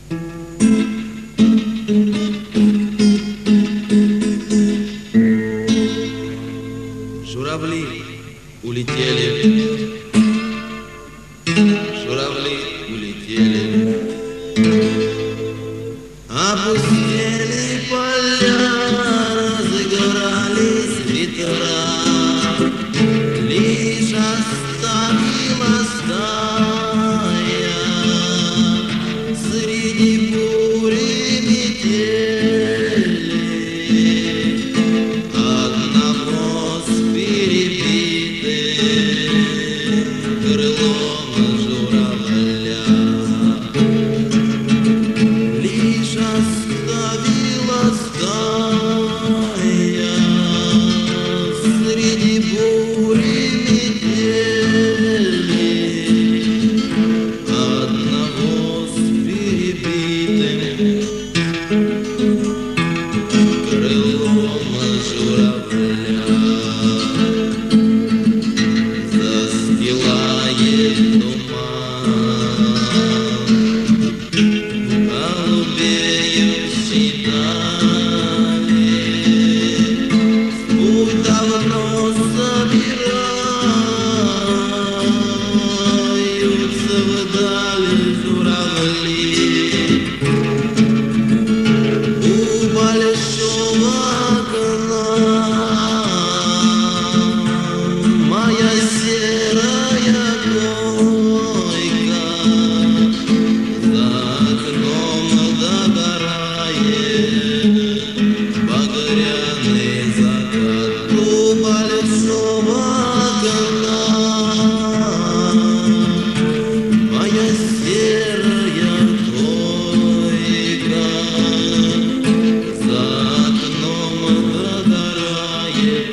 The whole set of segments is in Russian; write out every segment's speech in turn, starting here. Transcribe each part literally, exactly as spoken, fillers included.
Журавли улетели, журавли улетели, опустели поля, разыгрались ветра, лишь оставила стая среди бури метели одного с перебитым крылом журавля. Лишь оставила стая среди бури метели одного с перебитым крылом журавля. Застилает туман голубеющей дали, в путь давно собираются вдали журавли. У большого окна моя серая койка, за окном догорает багряный закат. У большого окна моя серая койка, за окном догорает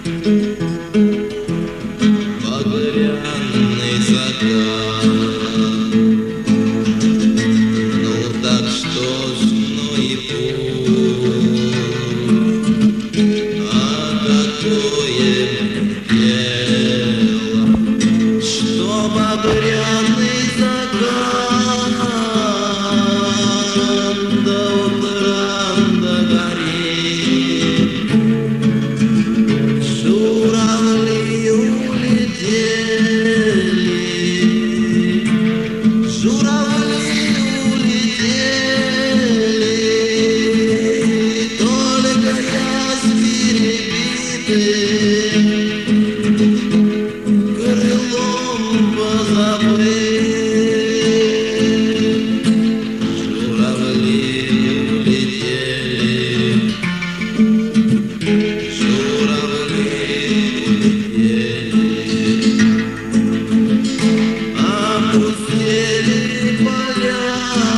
багряный закат. Ну так что ж, ну и пусть, а какое дело, что багряный закат до утра догорит. Журавли улетели, журавли улетели, только я с перебитым крылом позабыл. Журавли улетели, журавли улетели, опустели поля,